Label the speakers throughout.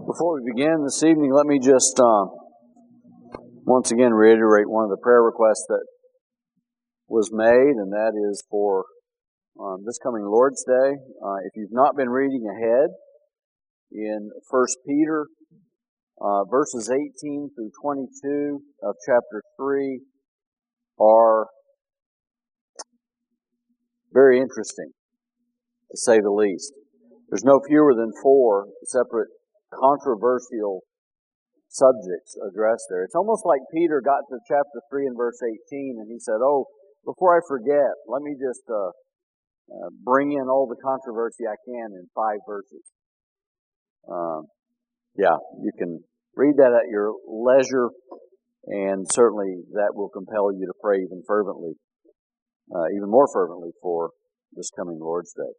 Speaker 1: Before we begin this evening, let me just once again reiterate one of the prayer requests that was made, and that is for this coming Lord's Day. If you've not been reading ahead in 1 Peter, verses 18 through 22 of chapter 3 are very interesting, to say the least. There's no fewer than 4 separate controversial subjects addressed there. It's almost like Peter got to chapter 3 and verse 18 and he said, before I forget, let me just bring in all the controversy I can in 5 verses. You can read that at your leisure, and certainly that will compel you to pray even more fervently for this coming Lord's Day.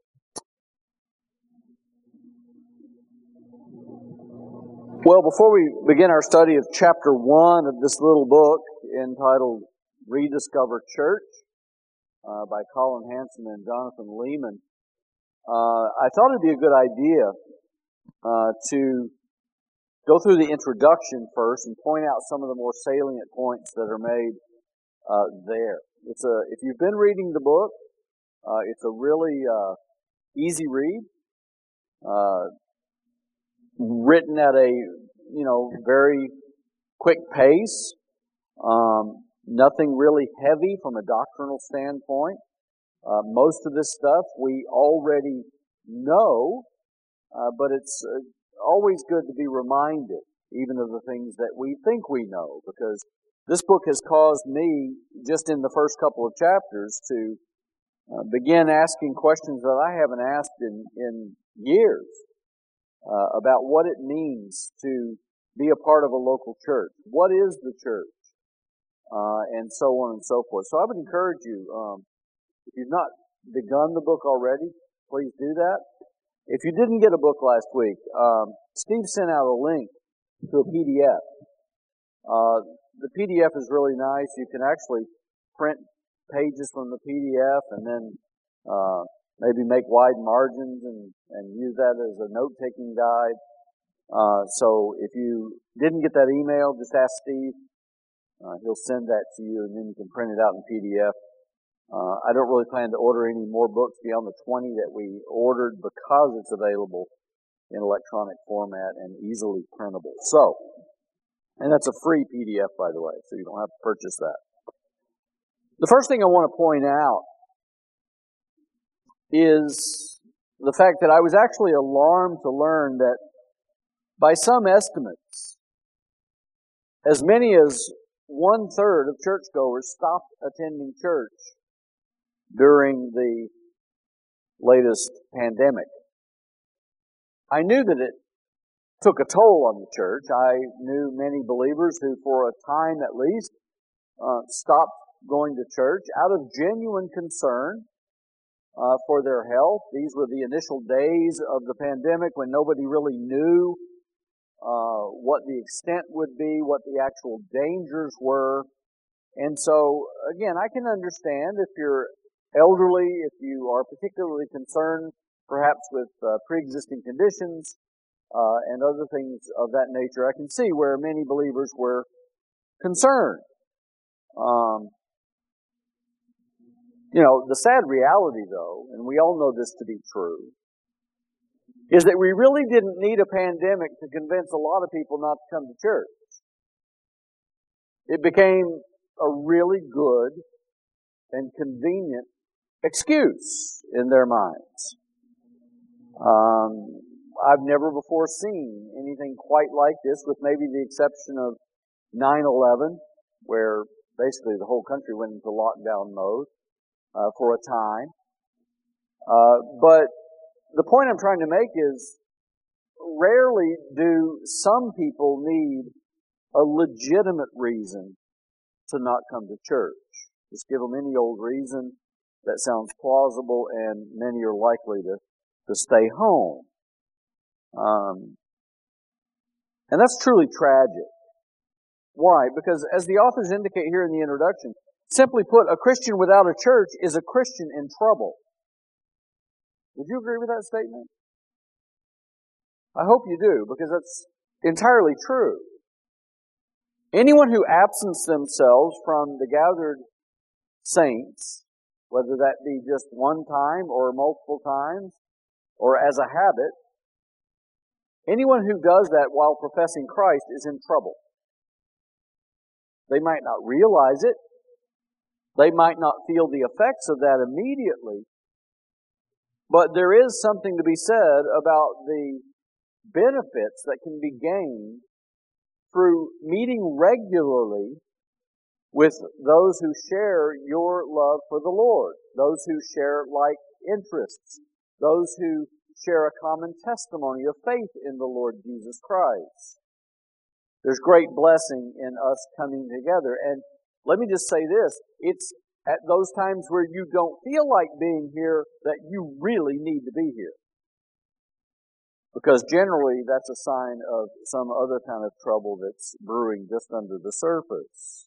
Speaker 1: Well, before we begin our study of chapter 1 of this little book entitled Rediscover Church by Colin Hanson and Jonathan Lehman, I thought it'd be a good idea to go through the introduction first and point out some of the more salient points that are made there. If you've been reading the book, it's a really easy read. Written at a, very quick pace. Nothing really heavy from a doctrinal standpoint. Most of this stuff we already know, but it's always good to be reminded, even of the things that we think we know, because this book has caused me, just in the first couple of chapters, to begin asking questions that I haven't asked in years. About what it means to be a part of a local church. What is the church? And so on and so forth. So I would encourage you, if you've not begun the book already, please do that. If you didn't get a book last week, Steve sent out a link to a PDF. The PDF is really nice. You can actually print pages from the PDF and then maybe make wide margins and use that as a note-taking guide. So if you didn't get that email, just ask Steve. He'll send that to you, and then you can print it out in PDF. I don't really plan to order any more books beyond the 20 that we ordered, because it's available in electronic format and easily printable. And that's a free PDF, by the way, so you don't have to purchase that. The first thing I want to point out is the fact that I was actually alarmed to learn that by some estimates, as many as 1/3 of churchgoers stopped attending church during the latest pandemic. I knew that it took a toll on the church. I knew many believers who, for a time at least, stopped going to church out of genuine concern for their health. These were the initial days of the pandemic when nobody really knew what the extent would be, what the actual dangers were. And so, again, I can understand if you're elderly, if you are particularly concerned perhaps with pre-existing conditions and other things of that nature. I can see where many believers were concerned. The sad reality, though, and we all know this to be true, is that we really didn't need a pandemic to convince a lot of people not to come to church. It became a really good and convenient excuse in their minds. I've never before seen anything quite like this, with maybe the exception of 9/11, where basically the whole country went into lockdown mode for a time. But the point I'm trying to make is, rarely do some people need a legitimate reason to not come to church. Just give them any old reason that sounds plausible, and many are likely to stay home. And that's truly tragic. Why? Because as the authors indicate here in the introduction, simply put, a Christian without a church is a Christian in trouble. Would you agree with that statement? I hope you do, because entirely true. Anyone who absents themselves from the gathered saints, whether that be just one time or multiple times, or as a habit, anyone who does that while professing Christ is in trouble. They might not realize it. They might not feel the effects of that immediately. But there is something to be said about the benefits that can be gained through meeting regularly with those who share your love for the Lord, those who share like interests, those who share a common testimony of faith in the Lord Jesus Christ. There's great blessing in us coming together. And let me just say this, it's at those times where you don't feel like being here that you really need to be here. Because generally that's a sign of some other kind of trouble that's brewing just under the surface.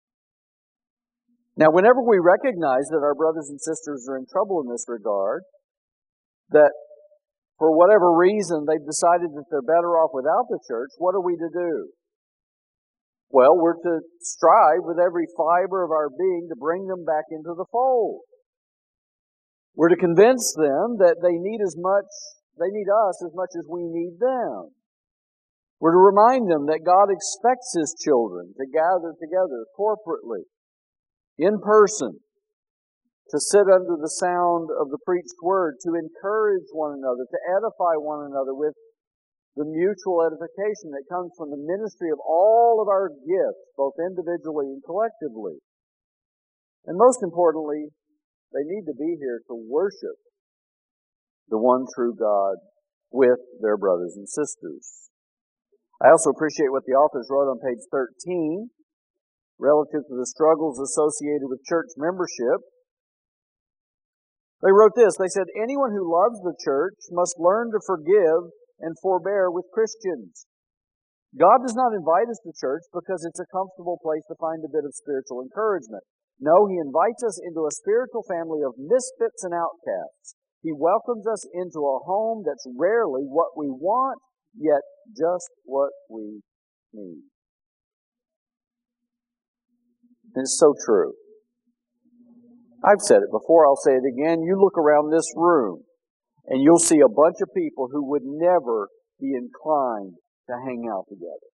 Speaker 1: Now, whenever we recognize that our brothers and sisters are in trouble in this regard, that for whatever reason they've decided that they're better off without the church, what are we to do? Well, we're to strive with every fiber of our being to bring them back into the fold. We're to convince them that they need us as much as we need them. We're to remind them that God expects His children to gather together corporately, in person, to sit under the sound of the preached word, to encourage one another, to edify one another with the mutual edification that comes from the ministry of all of our gifts, both individually and collectively. And most importantly, they need to be here to worship the one true God with their brothers and sisters. I also appreciate what the authors wrote on page 13 relative to the struggles associated with church membership. They wrote this. They said, anyone who loves the church must learn to forgive and forbear with Christians. God does not invite us to church because it's a comfortable place to find a bit of spiritual encouragement. No, He invites us into a spiritual family of misfits and outcasts. He welcomes us into a home that's rarely what we want, yet just what we need. It's so true. I've said it before, I'll say it again. You look around this room, and you'll see a bunch of people who would never be inclined to hang out together.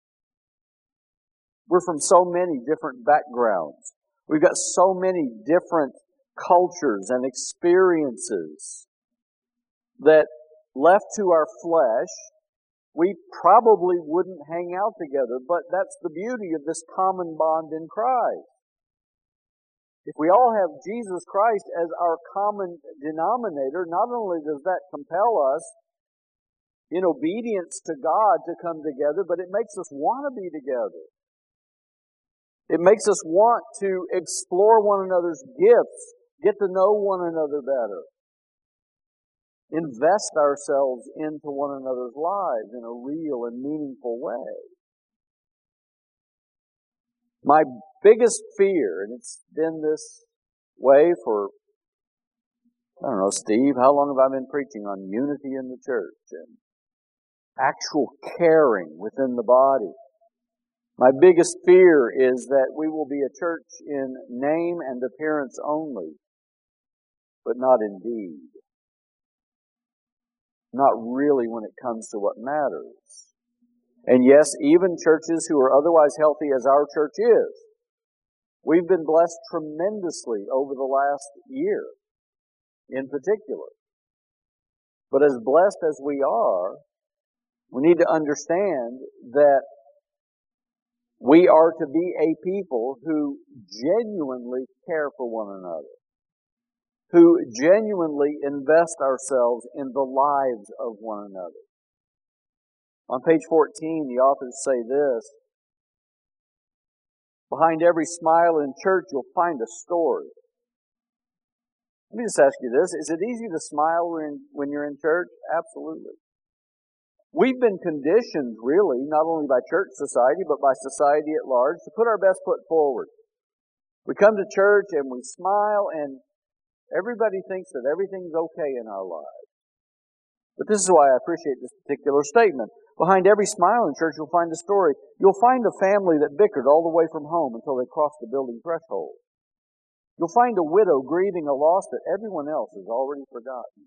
Speaker 1: We're from so many different backgrounds. We've got so many different cultures and experiences that left to our flesh, we probably wouldn't hang out together, but that's the beauty of this common bond in Christ. If we all have Jesus Christ as our common denominator, not only does that compel us in obedience to God to come together, but it makes us want to be together. It makes us want to explore one another's gifts, get to know one another better, invest ourselves into one another's lives in a real and meaningful way. My biggest fear, and it's been this way for, I don't know, Steve, how long have I been preaching on unity in the church and actual caring within the body? My biggest fear is that we will be a church in name and appearance only, but not in deed. Not really when it comes to what matters. And yes, even churches who are otherwise healthy as our church is, we've been blessed tremendously over the last year in particular. But as blessed as we are, we need to understand that we are to be a people who genuinely care for one another, who genuinely invest ourselves in the lives of one another. On page 14, the authors say this, behind every smile in church, you'll find a story. Let me just ask you this. Is it easy to smile when you're in church? Absolutely. We've been conditioned, really, not only by church society, but by society at large, to put our best foot forward. We come to church and we smile, and everybody thinks that everything's okay in our lives. But this is why I appreciate this particular statement. Behind every smile in church, you'll find a story. You'll find a family that bickered all the way from home until they crossed the building threshold. You'll find a widow grieving a loss that everyone else has already forgotten.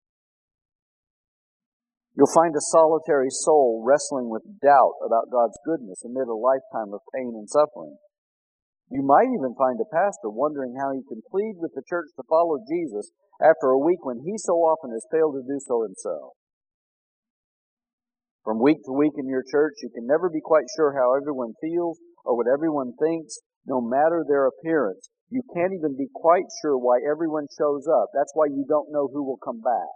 Speaker 1: You'll find a solitary soul wrestling with doubt about God's goodness amid a lifetime of pain and suffering. You might even find a pastor wondering how he can plead with the church to follow Jesus after a week when he so often has failed to do so himself. From week to week in your church, you can never be quite sure how everyone feels or what everyone thinks, no matter their appearance. You can't even be quite sure why everyone shows up. That's why you don't know who will come back.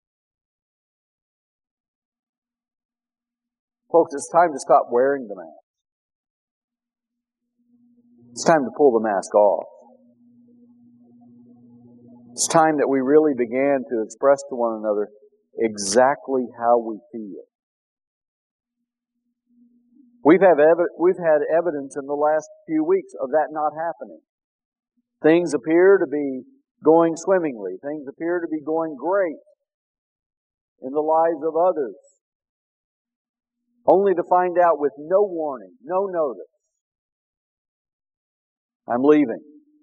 Speaker 1: Folks, it's time to stop wearing the mask. It's time to pull the mask off. It's time that we really began to express to one another exactly how we feel. We've had evidence in the last few weeks of that not happening. Things appear to be going swimmingly. Things appear to be going great in the lives of others. Only to find out with no warning, no notice, I'm leaving.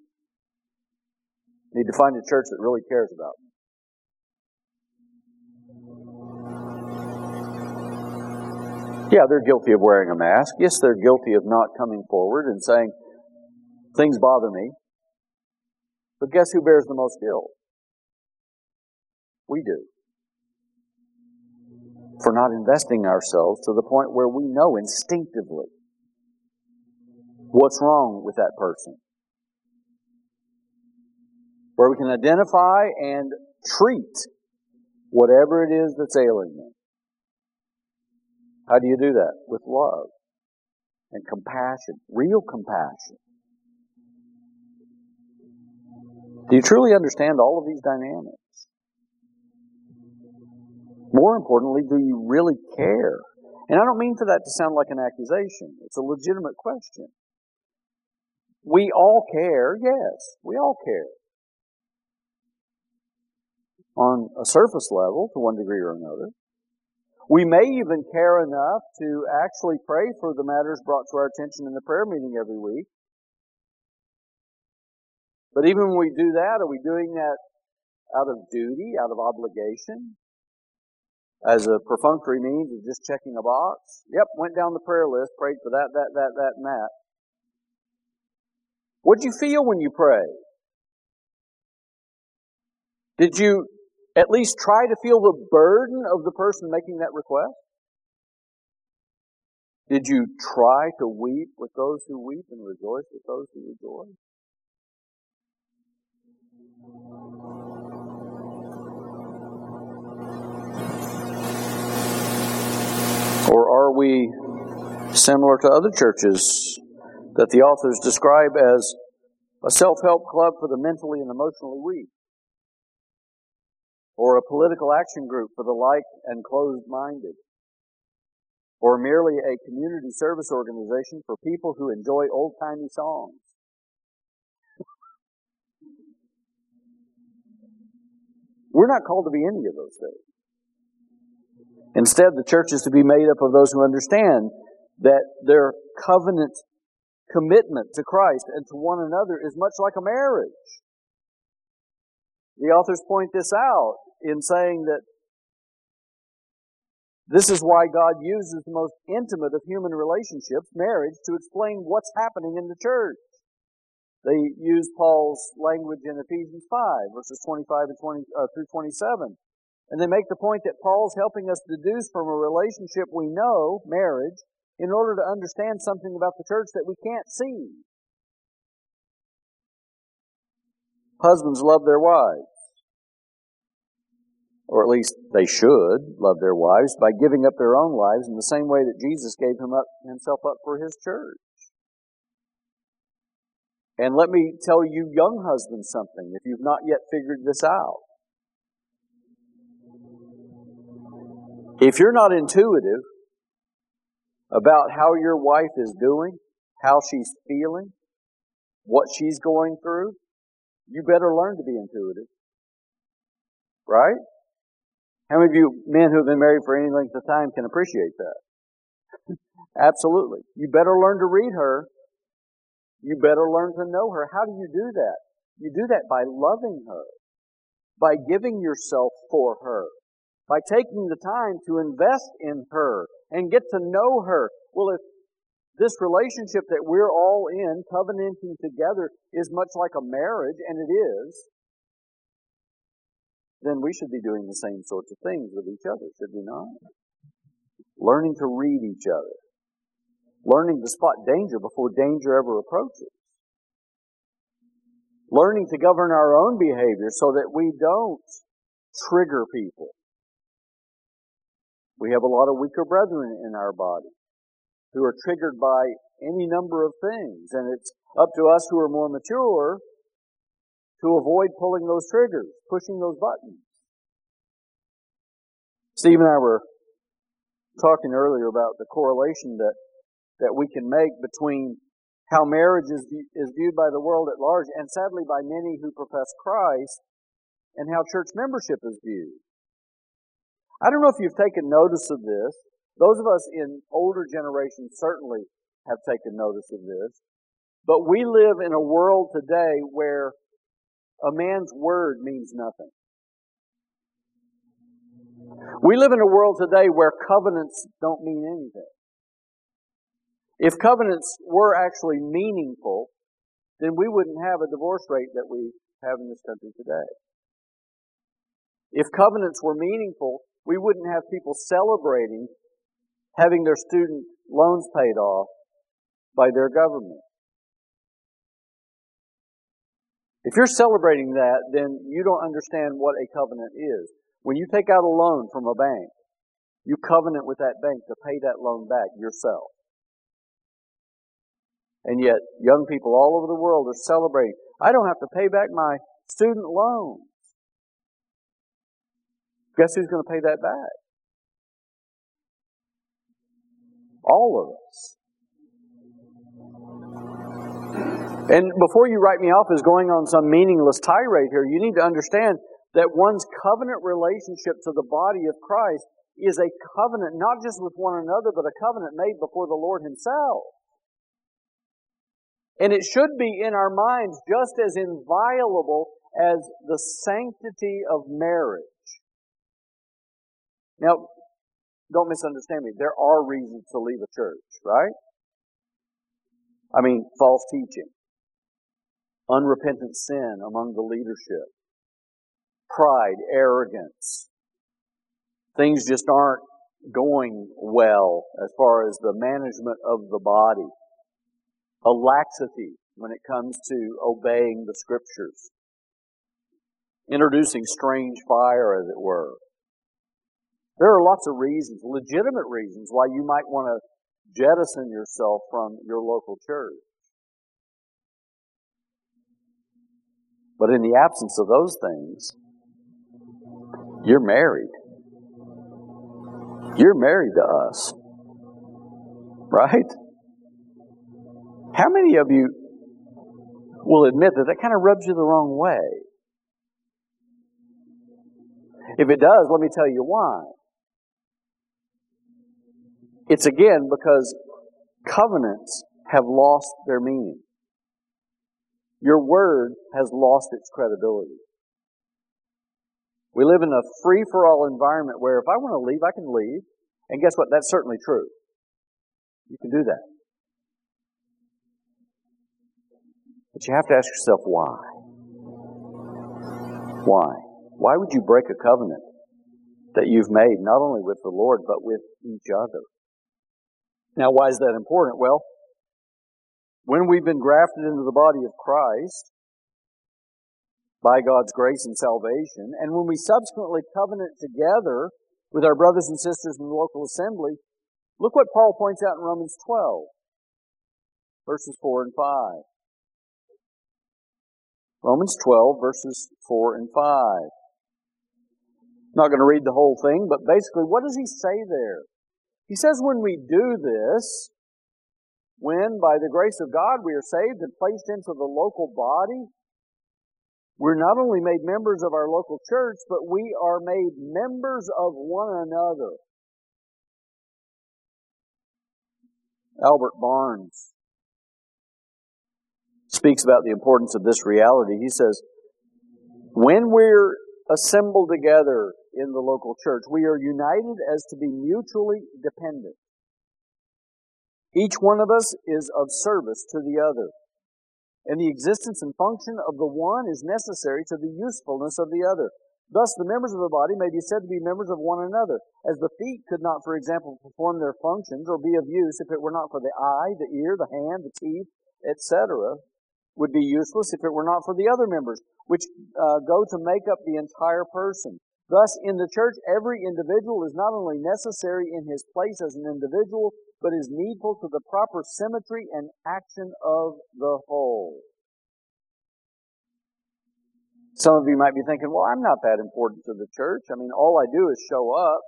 Speaker 1: Need to find a church that really cares about me. Yeah, they're guilty of wearing a mask. Yes, they're guilty of not coming forward and saying, things bother me. But guess who bears the most guilt? We do. For not investing ourselves to the point where we know instinctively what's wrong with that person. Where we can identify and treat whatever it is that's ailing them. How do you do that? With love and compassion, real compassion. Do you truly understand all of these dynamics? More importantly, do you really care? And I don't mean for that to sound like an accusation. It's a legitimate question. We all care, yes, we all care. On a surface level, to one degree or another. We may even care enough to actually pray for the matters brought to our attention in the prayer meeting every week. But even when we do that, are we doing that out of duty, out of obligation? As a perfunctory means of just checking a box? Yep, went down the prayer list, prayed for that, and that. What'd you feel when you prayed? Did you at least try to feel the burden of the person making that request? Did you try to weep with those who weep and rejoice with those who rejoice? Or are we similar to other churches that the authors describe as a self-help club for the mentally and emotionally weak? Or a political action group for the like and closed-minded? Or merely a community service organization for people who enjoy old-timey songs? We're not called to be any of those things. Instead, the church is to be made up of those who understand that their covenant commitment to Christ and to one another is much like a marriage. The authors point this out in saying that this is why God uses the most intimate of human relationships, marriage, to explain what's happening in the church. They use Paul's language in Ephesians 5, verses 25 and through 27. And they make the point that Paul's helping us deduce from a relationship we know, marriage, in order to understand something about the church that we can't see. Husbands love their wives. Or at least they should love their wives by giving up their own lives in the same way that Jesus gave himself up for his church. And let me tell you young husbands something, if you've not yet figured this out. If you're not intuitive about how your wife is doing, how she's feeling, what she's going through, you better learn to be intuitive. Right? How many of you men who have been married for any length of time can appreciate that? Absolutely. You better learn to read her. You better learn to know her. How do you do that? You do that by loving her, by giving yourself for her, by taking the time to invest in her and get to know her. Well, if this relationship that we're all in, covenanting together, is much like a marriage, and it is, then we should be doing the same sorts of things with each other, should we not? Learning to read each other. Learning to spot danger before danger ever approaches. Learning to govern our own behavior so that we don't trigger people. We have a lot of weaker brethren in our body who are triggered by any number of things, and it's up to us who are more mature to avoid pulling those triggers, pushing those buttons. Steve and I were talking earlier about the correlation that we can make between how marriage is viewed by the world at large, and sadly by many who profess Christ, and how church membership is viewed. I don't know if you've taken notice of this. Those of us in older generations certainly have taken notice of this. But we live in a world today where a man's word means nothing. We live in a world today where covenants don't mean anything. If covenants were actually meaningful, then we wouldn't have a divorce rate that we have in this country today. If covenants were meaningful, we wouldn't have people celebrating having their student loans paid off by their government. If you're celebrating that, then you don't understand what a covenant is. When you take out a loan from a bank, you covenant with that bank to pay that loan back yourself. And yet, young people all over the world are celebrating. I don't have to pay back my student loans. Guess who's going to pay that back? All of us. And before you write me off as going on some meaningless tirade here, you need to understand that one's covenant relationship to the body of Christ is a covenant not just with one another, but a covenant made before the Lord Himself. And it should be in our minds just as inviolable as the sanctity of marriage. Now, don't misunderstand me. There are reasons to leave a church, right? I mean, false teaching, unrepentant sin among the leadership, pride, arrogance. Things just aren't going well as far as the management of the body. A laxity when it comes to obeying the Scriptures. Introducing strange fire, as it were. There are lots of reasons, legitimate reasons, why you might want to jettison yourself from your local church. But in the absence of those things, you're married. You're married to us. Right? How many of you will admit that kind of rubs you the wrong way? If it does, let me tell you why. It's again because covenants have lost their meaning. Your word has lost its credibility. We live in a free-for-all environment where if I want to leave, I can leave. And guess what? That's certainly true. You can do that. But you have to ask yourself why. Why? Why would you break a covenant that you've made not only with the Lord, but with each other? Now, why is that important? Well, when we've been grafted into the body of Christ by God's grace and salvation, and when we subsequently covenant together with our brothers and sisters in the local assembly, look what Paul points out in Romans 12, verses 4 and 5. Romans 12, verses 4 and 5. Not going to read the whole thing, but basically, what does he say there? He says when we do this, when by the grace of God we are saved and placed into the local body, we're not only made members of our local church, but we are made members of one another. Albert Barnes speaks about the importance of this reality. He says, when we're assembled together in the local church, we are united as to be mutually dependent. Each one of us is of service to the other, and the existence and function of the one is necessary to the usefulness of the other. Thus, the members of the body may be said to be members of one another, as the feet could not, for example, perform their functions or be of use if it were not for the eye, the ear, the hand, the teeth, etc., would be useless if it were not for the other members, which go to make up the entire person. Thus, in the church, every individual is not only necessary in his place as an individual, but is needful to the proper symmetry and action of the whole. Some of you might be thinking, well, I'm not that important to the church. I mean, all I do is show up.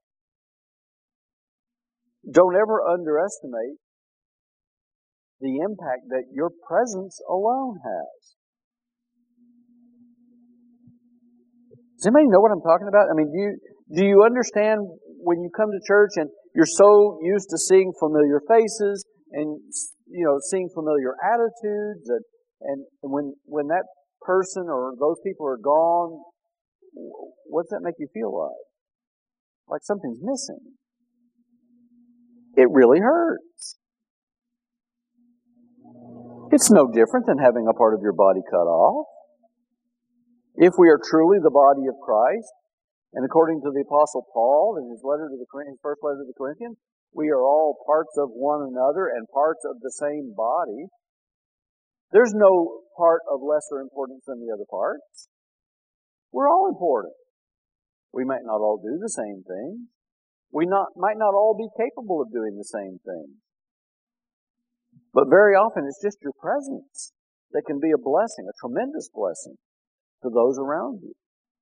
Speaker 1: Don't ever underestimate the impact that your presence alone has. Does anybody know what I'm talking about? I mean, do you understand when you come to church and you're so used to seeing familiar faces and, seeing familiar attitudes and when that person or those people are gone, what does that make you feel like? Like something's missing. It really hurts. It's no different than having a part of your body cut off. If we are truly the body of Christ, and according to the Apostle Paul in his first letter to the Corinthians, we are all parts of one another and parts of the same body. There's no part of lesser importance than the other parts. We're all important. We might not all do the same thing. We might not all be capable of doing the same thing. But very often it's just your presence that can be a blessing, a tremendous blessing to those around you.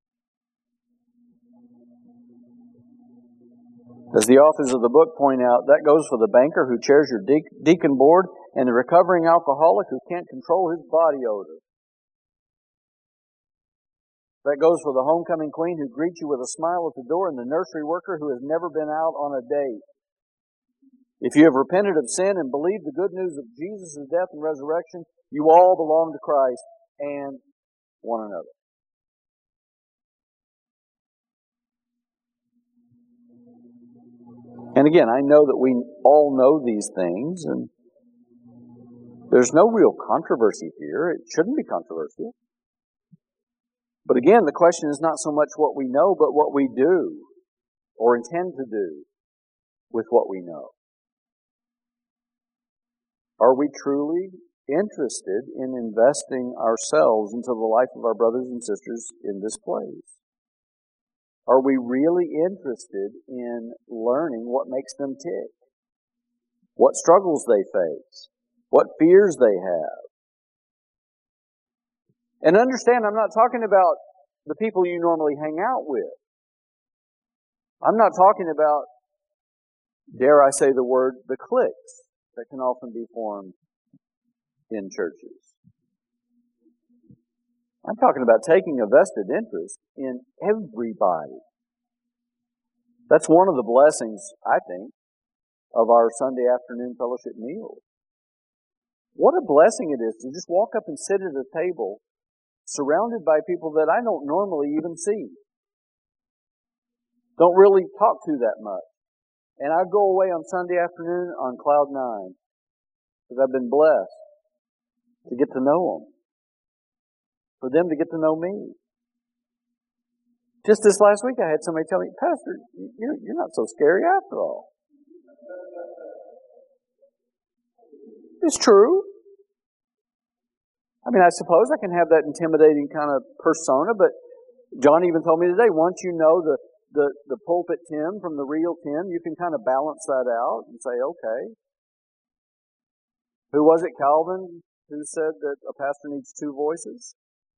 Speaker 1: As the authors of the book point out, that goes for the banker who chairs your deacon board and the recovering alcoholic who can't control his body odor. That goes for the homecoming queen who greets you with a smile at the door and the nursery worker who has never been out on a date. If you have repented of sin and believed the good news of Jesus' death and resurrection, you all belong to Christ and one another. And again, I know that we all know these things, and there's no real controversy here. It shouldn't be controversial. But again, the question is not so much what we know, but what we do or intend to do with what we know. Are we truly interested in investing ourselves into the life of our brothers and sisters in this place? Are we really interested in learning what makes them tick? What struggles they face? What fears they have? And understand, I'm not talking about the people you normally hang out with. I'm not talking about, dare I say the word, the cliques that can often be formed in churches. I'm talking about taking a vested interest in everybody. That's one of the blessings, I think, of our Sunday afternoon fellowship meal. What a blessing it is to just walk up and sit at a table surrounded by people that I don't normally even see. Don't really talk to that much. And I go away on Sunday afternoon on cloud nine because I've been blessed to get to know them. For them to get to know me. Just this last week I had somebody tell me, Pastor, you're not so scary after all. It's true. I mean, I suppose I can have that intimidating kind of persona, but John even told me today, once you know the pulpit Tim from the real Tim, you can kind of balance that out and say, okay. Who was it, Calvin, who said that a pastor needs two voices?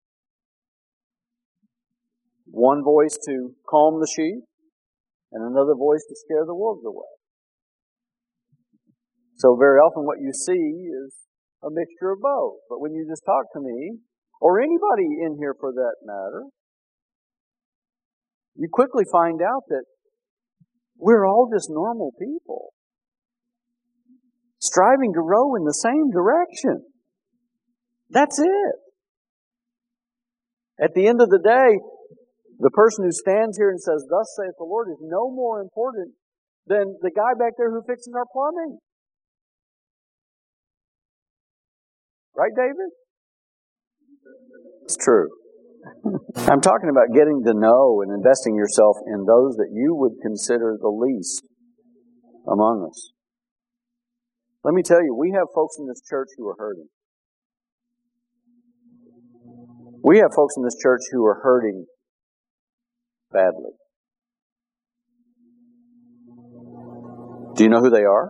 Speaker 1: One voice to calm the sheep, and another voice to scare the wolves away. So very often what you see is a mixture of both. But when you just talk to me, or anybody in here for that matter, you quickly find out that we're all just normal people. striving to row in the same direction. That's it. At the end of the day, the person who stands here and says, "Thus saith the Lord," is no more important than the guy back there who fixes our plumbing. Right, David? It's true. I'm talking about getting to know and investing yourself in those that you would consider the least among us. Let me tell you, we have folks in this church who are hurting. We have folks in this church who are hurting badly. Do you know who they are?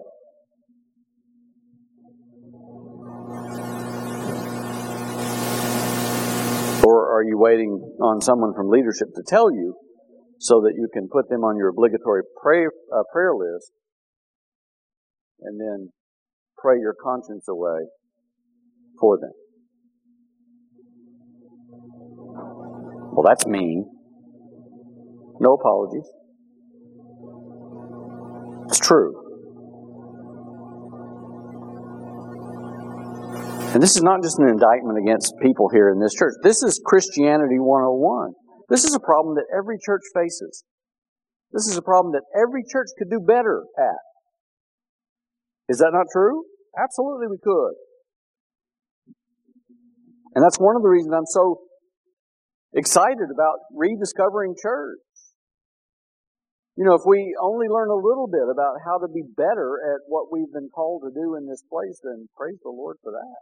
Speaker 1: Or are you waiting on someone from leadership to tell you so that you can put them on your obligatory prayer list and then pray your conscience away for them? Well, that's mean. No apologies. It's true. And this is not just an indictment against people here in this church. This is Christianity 101. This is a problem that every church faces. This is a problem that every church could do better at. Is that not true? Absolutely we could. And that's one of the reasons I'm so excited about rediscovering church. You know, if we only learn a little bit about how to be better at what we've been called to do in this place, then praise the Lord for that.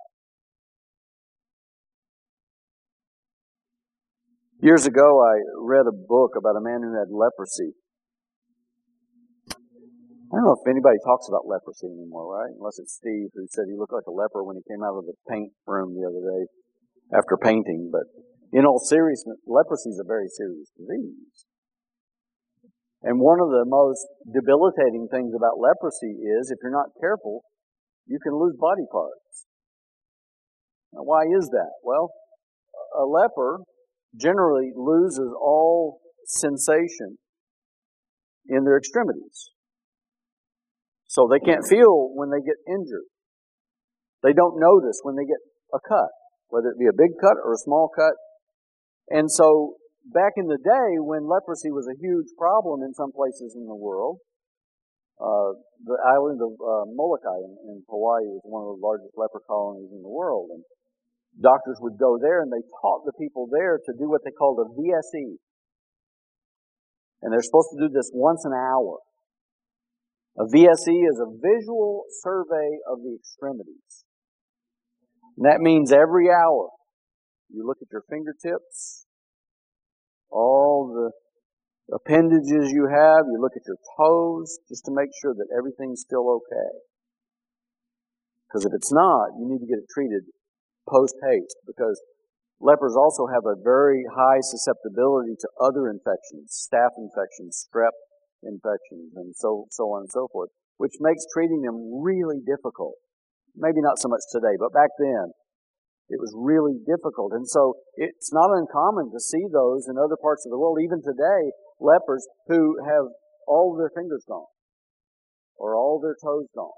Speaker 1: Years ago, I read a book about a man who had leprosy. I don't know if anybody talks about leprosy anymore, right? Unless it's Steve, who said he looked like a leper when he came out of the paint room the other day after painting. But in all seriousness, leprosy is a very serious disease. And one of the most debilitating things about leprosy is, if you're not careful, you can lose body parts. Now, why is that? Well, a leper generally loses all sensation in their extremities. So they can't feel when they get injured. They don't notice when they get a cut, whether it be a big cut or a small cut. And so back in the day when leprosy was a huge problem in some places in the world, the island of Molokai in Hawaii was one of the largest leper colonies in the world. And doctors would go there and they taught the people there to do what they called a VSE. And they're supposed to do this once an hour. A VSE is a visual survey of the extremities. And that means every hour you look at your fingertips, all the appendages you have, you look at your toes, just to make sure that everything's still okay. Because if it's not, you need to get it treated post-haste, because lepers also have a very high susceptibility to other infections, staph infections, strep infections, and so on and so forth, which makes treating them really difficult. Maybe not so much today, but back then it was really difficult. And so it's not uncommon to see those in other parts of the world, even today, lepers who have all of their fingers gone or all their toes gone.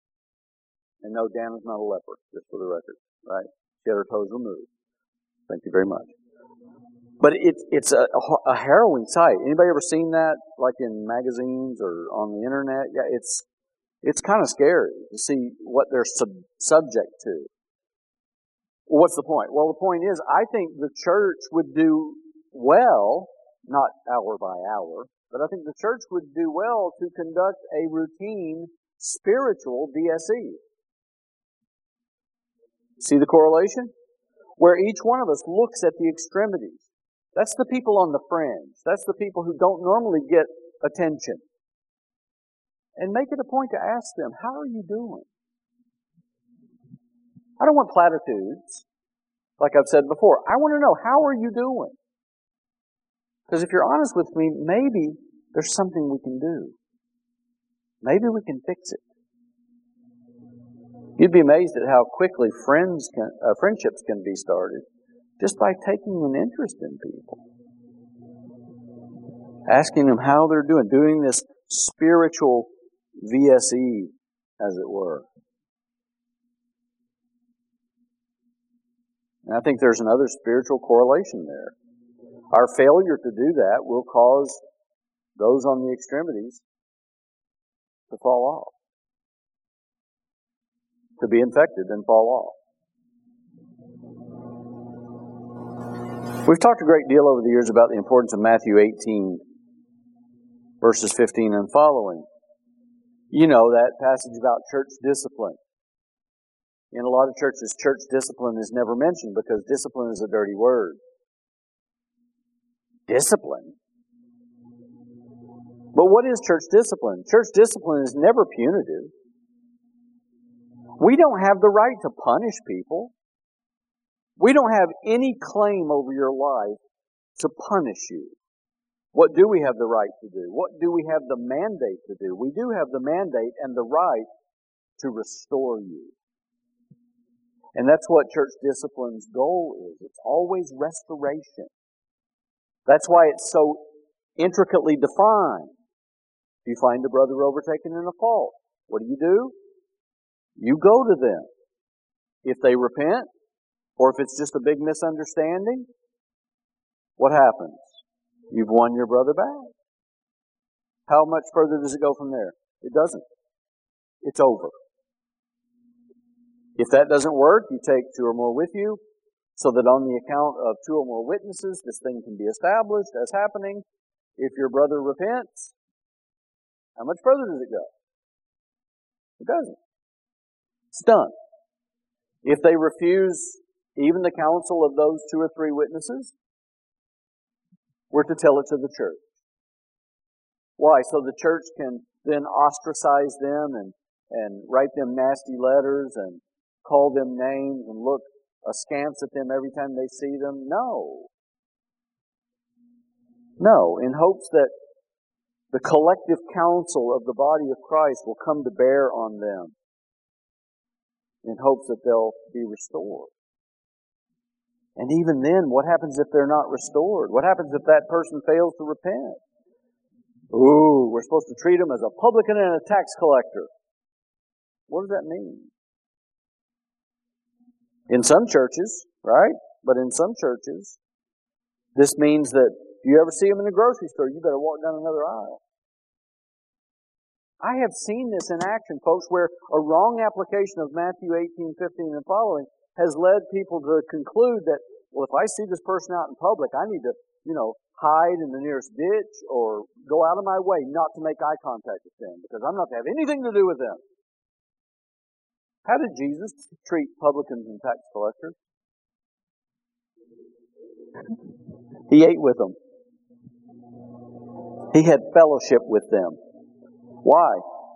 Speaker 1: And no, Dan is not a leper, just for the record, right? She had her toes removed. Thank you very much. But it's a harrowing sight. Anybody ever seen that, like in magazines or on the internet? Yeah, it's kind of scary to see what they're subject to. Well, what's the point? Well, the point is, I think the church would do well, not hour by hour, but I think the church would do well to conduct a routine spiritual VSE. See the correlation? Where each one of us looks at the extremities. That's the people on the fringe. That's the people who don't normally get attention. And make it a point to ask them, how are you doing? I don't want platitudes, like I've said before. I want to know, how are you doing? Because if you're honest with me, maybe there's something we can do. Maybe we can fix it. You'd be amazed at how quickly friendships can be started just by taking an interest in people. Asking them how they're doing this spiritual VSE, as it were. And I think there's another spiritual correlation there. Our failure to do that will cause those on the extremities to fall off, to be infected and fall off. We've talked a great deal over the years about the importance of Matthew 18, verses 15 and following. You know that passage about church discipline. In a lot of churches, church discipline is never mentioned because discipline is a dirty word. Discipline? But what is church discipline? Church discipline is never punitive. We don't have the right to punish people. We don't have any claim over your life to punish you. What do we have the right to do? What do we have the mandate to do? We do have the mandate and the right to restore you. And that's what church discipline's goal is. It's always restoration. That's why it's so intricately defined. If you find a brother overtaken in a fault, what do? You go to them. If they repent, or if it's just a big misunderstanding, what happens? You've won your brother back. How much further does it go from there? It doesn't. It's over. If that doesn't work, you take 2 or more with you, so that on the account of 2 or more witnesses, this thing can be established as happening. If your brother repents, how much further does it go? It doesn't. It's done. If they refuse even the counsel of those 2 or 3 witnesses, we're to tell it to the church. Why? So the church can then ostracize them and write them nasty letters and call them names and look askance at them every time they see them? No. No, in hopes that the collective counsel of the body of Christ will come to bear on them, in hopes that they'll be restored. And even then, what happens if they're not restored? What happens if that person fails to repent? Ooh, we're supposed to treat them as a publican and a tax collector. What does that mean? In some churches, right? But in some churches, this means that if you ever see them in the grocery store, you better walk down another aisle. I have seen this in action, folks, where a wrong application of Matthew 18:15 and following has led people to conclude that, well, if I see this person out in public, I need to, hide in the nearest ditch or go out of my way not to make eye contact with them because I'm not to have anything to do with them. How did Jesus treat publicans and tax collectors? He ate with them. He had fellowship with them. Why?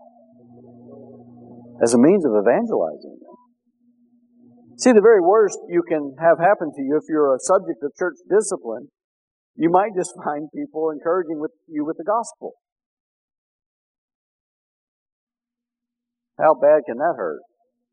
Speaker 1: As a means of evangelizing them. See, the very worst you can have happen to you if you're a subject of church discipline, you might just find people encouraging you with the gospel. How bad can that hurt?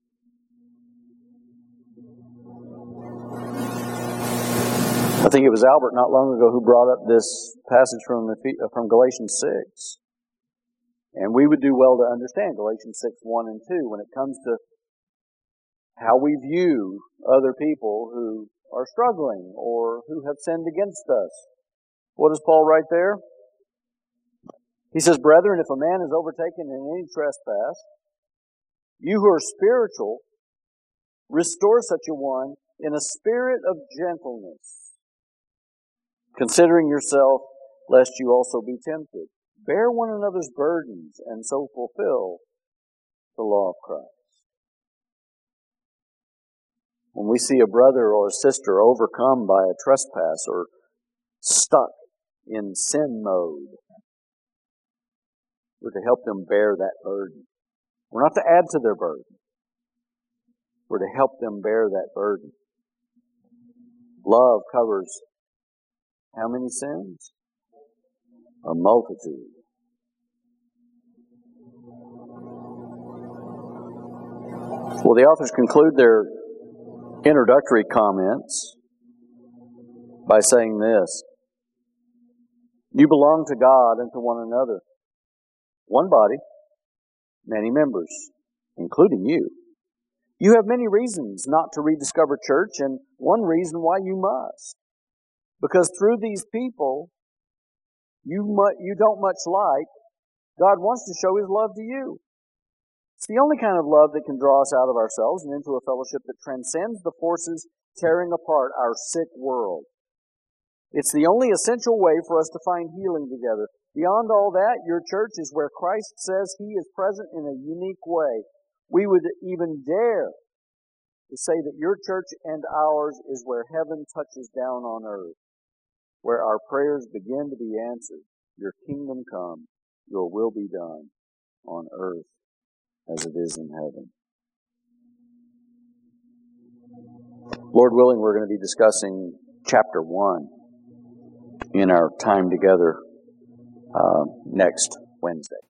Speaker 1: I think it was Albert not long ago who brought up this passage from Galatians 6. And we would do well to understand Galatians 6:1 and 2 when it comes to how we view other people who are struggling or who have sinned against us. What does Paul write there? He says, "Brethren, if a man is overtaken in any trespass, you who are spiritual, restore such a one in a spirit of gentleness, considering yourself, lest you also be tempted. Bear one another's burdens, and so fulfill the law of Christ." When we see a brother or a sister overcome by a trespass or stuck in sin mode, we're to help them bear that burden. We're not to add to their burden. We're to help them bear that burden. Love covers how many sins? A multitude. Well, the authors conclude their introductory comments by saying this: you belong to God and to one another. One body, many members, including you. You have many reasons not to rediscover church, and one reason why you must. Because through these people you don't much like, God wants to show His love to you. It's the only kind of love that can draw us out of ourselves and into a fellowship that transcends the forces tearing apart our sick world. It's the only essential way for us to find healing together. Beyond all that, your church is where Christ says He is present in a unique way. We would even dare to say that your church and ours is where heaven touches down on earth, where our prayers begin to be answered. Your kingdom come, your will be done on earth as it is in heaven. Lord willing, we're going to be discussing chapter 1 in our time together next Wednesday.